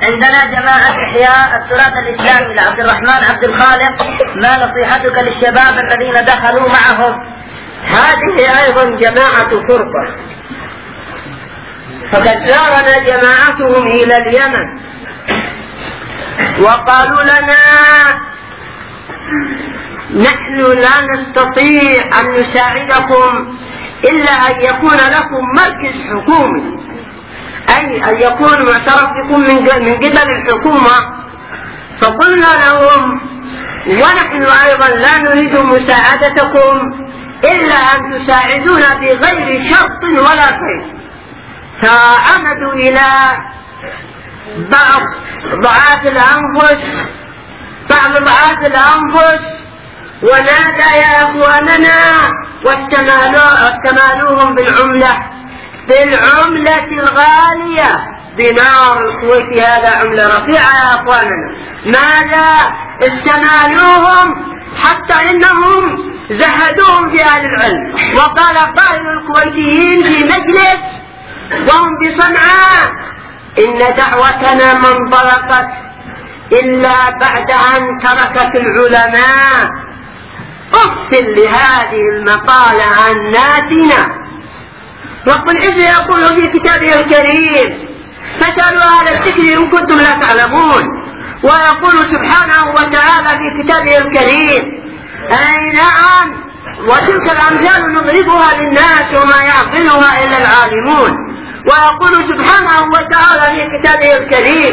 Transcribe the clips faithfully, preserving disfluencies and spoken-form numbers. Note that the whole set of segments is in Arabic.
عندنا جماعة إحياء التراث الإسلامي لعبد الرحمن عبد الخالق، ما نصيحتك للشباب الذين دخلوا معهم؟ هذه أيضا جماعة فرقة، فقد زارنا جماعتهم إلى اليمن وقالوا لنا نحن لا نستطيع أن نساعدكم إلا أن يكون لكم مركز حكومي، أي أن يكون معترف بكم من قبل الحكومة. فقلنا لهم ونحن أيضا لا نريد مساعدتكم إلا أن تساعدونا بغير شرط ولا قيد. فعمدوا إلى بعض ضعاف الأنفس بعض ضعاف الأنفس ونادى يا أخواننا واستمالوهم بالعملة بالعملة الغالية دينار الكويتي، هذا عملة رفيعة يا أخواننا. ماذا استمالوهم حتى إنهم زهدوهم في أهل العلم. وقال قائل الكويتيين في مجلس وهم بصنعاء إن دعوتنا ما انطلقت إلا بعد أن تركت العلماء. أفصل لهذه المقالة عن ناسنا. رب العزة يقول في كتابه الكريم فاسألوا أهل الذكر إن كنتم لا تعلمون، ويقول سبحانه وتعالى في كتابه الكريم أي نعم وتلك الأمثال نضربها للناس وما يعقلها إلا العالمون. ويقول سبحانه وتعالى في كتابه الكريم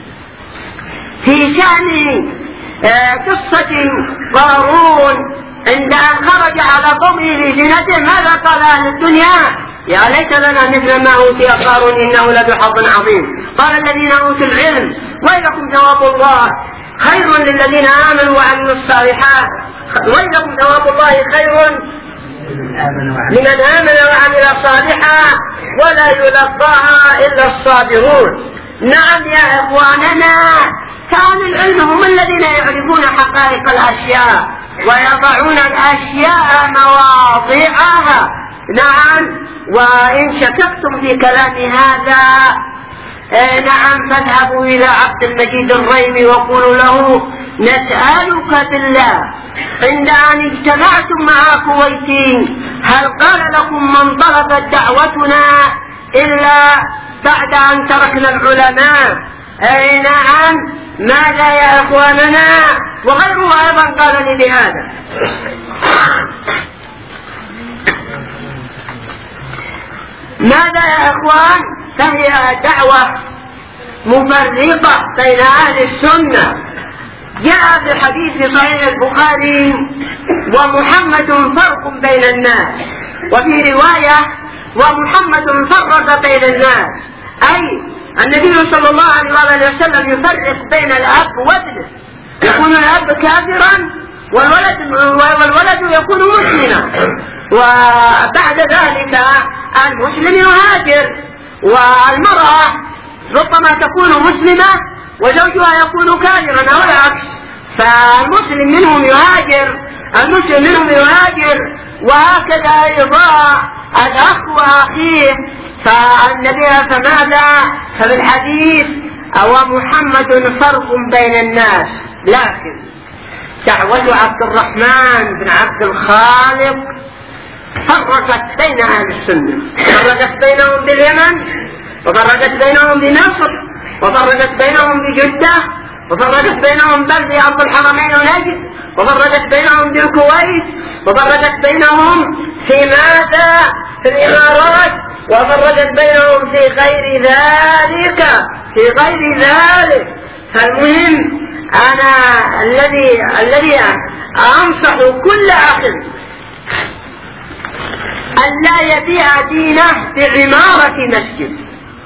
في شأن قصة قارون عند أن خرج على قومه لزينته ماذا قال أهل الدنيا؟ يا ليت لنا مثل ما أوتي قارون إنه لذو حظ عظيم. قال الذين أوتوا العلم ويلكم ثواب الله خير للذين آمنوا وعملوا الصالحات، ويلكم ثواب الله خير لمن آمن وعمل صالحا ولا يلقاها إلا الصابرون. نعم يا إخواننا، كان العلم هم الذين يعرفون حقائق الأشياء ويضعون الأشياء مواضعها. نعم، وإن شككتم في كلام هذا آه نعم فاذهبوا إلى عبد المجيد الريمي وقولوا له نسألك بالله عند أن اجتمعتم مع كويتين هل قال لكم من طلبت دعوتنا إلا بعد أن تركنا العلماء؟ أي نعم، ماذا يا إخواننا؟ وغيره أيضا قال لي بهذا. ماذا يا إخوان؟ فهي دعوة مفرقة بين أهل السنة. جاء في حديث صحيح البخاري ومحمد فرق بين الناس، وفي رواية ومحمد فرق بين الناس، أي النبي صلى الله عليه وسلم يفرق بين الأب وابنه، يكون الأب كافرا والولد, والولد يكون مسلما، وبعد ذلك المسلم يهاجر، والمرأة ربما تكون مسلمة وزوجها يكون كافرا أو العكس، فالمسلم منهم يهاجر المسلم منهم يهاجر وهكذا أيضا الأخ وأخيه. فالنبي فماذا؟ فبالحديث أو محمد فرق بين الناس. لكن دعوة عبد الرحمن بن عبد الخالق فرقت بين أهل السنة، فرقت بينهم باليمن، وفرقت بينهم بمصر، وفرقت بينهم بجدة، وفرقت بينهم بل في أرض الحرمين ونجد، وفرقت بينهم بالكويت، وفرقت بينهم في ماذا؟ في الإمارات، وفرقت بينهم في غير ذلك في غير ذلك. فالمهم أنا الذي الذي أنصح كل أخ أن لا يبيع دينه بعمارة مسجد.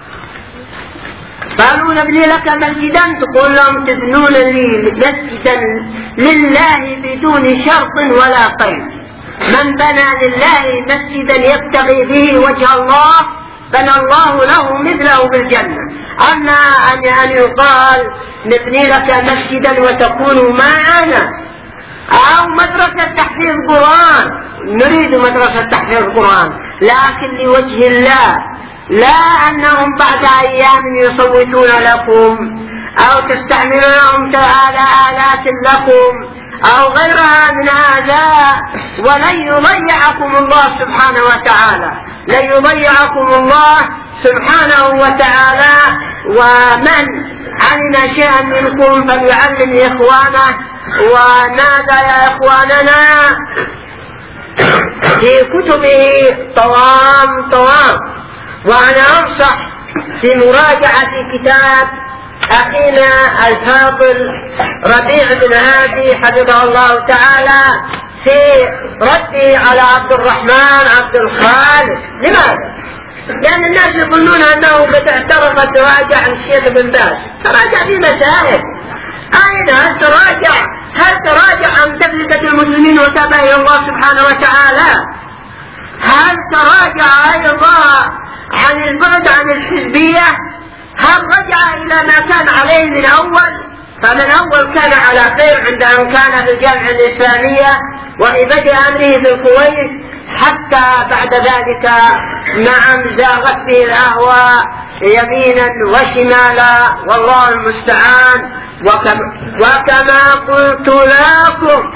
قالوا نبني لك مسجدا، تقول لهم تبنون لي مسجدا لله بدون شرط ولا قيد. من بنى لله مسجدا يبتغي به وجه الله بنى الله له مثله بالجنة. أما أن يقال نبني لك مسجدا وتكون معنا، أو مدرسة تحفيظ قرآن، نريد مدرسة تحفيظ قرآن لكن لوجه الله، لا أنهم بعد أيام يصوتون لكم أو تستعملونهم على آلات لكم أو غيرها من هذا، ولن يضيعكم الله سبحانه وتعالى، لن يضيعكم الله سبحانه وتعالى. ومن علم شيئا منكم فليعلم إخوانه. وماذا يا إخواننا في كتبه طوام طوام. وأنا أنصح في مراجعة كتاب أخينا الفاضل ربيع بن هادي حفظه الله تعالى في رده على عبد الرحمن عبد الخالق. لماذا؟ لأن الناس يظنون أنه قد اعترف تراجع الشيخ بن باز، تراجع في مسائل. أين هل تراجع هل تراجع عن تفرقة المسلمين وتابع إلى الله سبحانه وتعالى؟ هل تراجع أيضا عن البعد عن الحزبية؟ هل رجع إلى ما كان عليه من أول؟ فمن أول كان على خير عند أن كان في الجامعة الإسلامية وفي بدء أمره في الكويت، حتى بعد ذلك نعم زاغت به الأهواء يمينا وشمالا، والله المستعان. وكما, وكما قلت لكم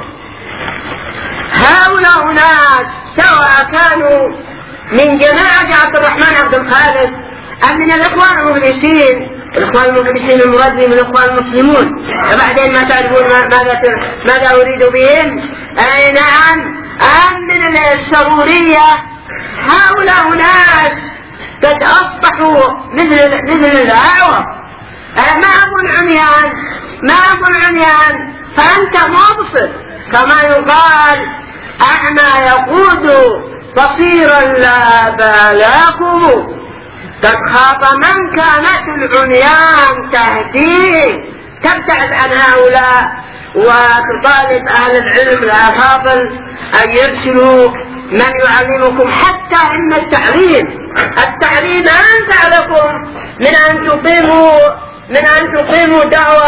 هؤلاء ناس سواء كانوا من جماعة عبد الرحمن عبد الخالق أم من الإخوان المفلسين، الإخوان المفلسين المراد من الإخوان المسلمون، وبعدين ما تعرفون ماذا ماذا أريد بهم. أي نعم، أم من السرورية. هؤلاء ناس قد أصبحوا مثل مثل الأعور. ما أقول عميان ما أقول عميان فأنت مبصر، كما يقال أعمى يقود بصيرا لا بالكم. قد خاف من كانت العميان تهديه. تبتعد عن هؤلاء وتطالب أهل العلم الأفاضل أن يرسلوا من يعلمكم، حتى إن التعليم التعليم أنفع لكم من أن تقيموا من أن تقيموا دعوة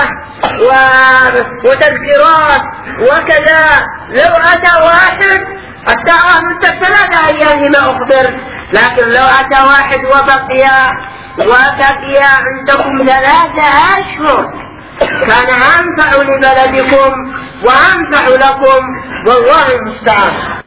وتذكيرات وكذا. لو أتى واحد الدعوة من ثلاثة أيام ما أخبر، لكن لو أتى واحد وبقي وبقي عندكم ثلاثة أشهر كان أنفع لبلدكم وأنفع لكم، والله المستعان.